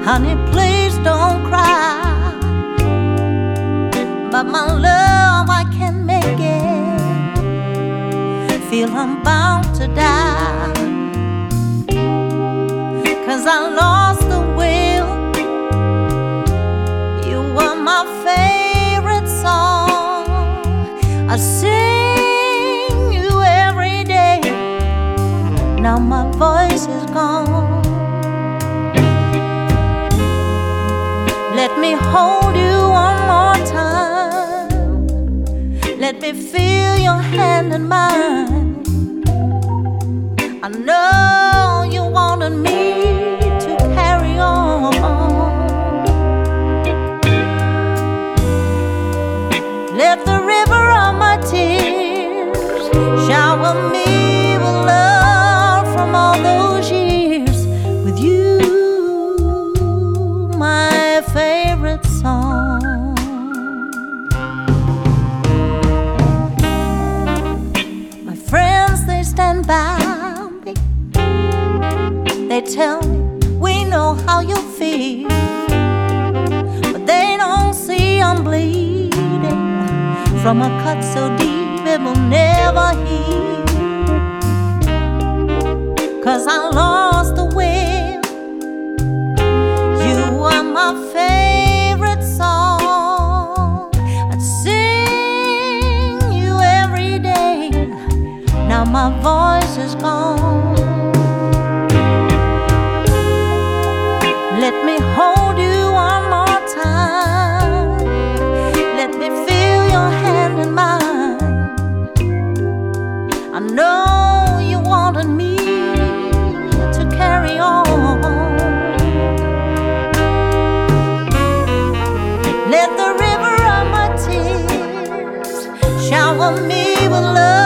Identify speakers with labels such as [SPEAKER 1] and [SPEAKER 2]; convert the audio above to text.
[SPEAKER 1] Honey, please don't cry. But my love, I can't make it. Feel I'm bound to die, 'cause I lost the will. You were my favorite song. I sing you every day. Now my voice is gone. Let me hold you one more time. Let me feel your hand in mine. I know you wanted me to carry on. Let the river of my tears shower me with love from all those years with you, my favorite song. My friends, they stand by me. They tell me we know how you feel, but they don't see I'm bleeding from a cut so deep it will never heal. 'Cause I lost the will. You are my favorite song. I'd sing you every day. Now my voice is gone. Let me hold you one more time. Let me feel your hand in mine. I know you wanted me to carry on. Let the river of my tears shower me with love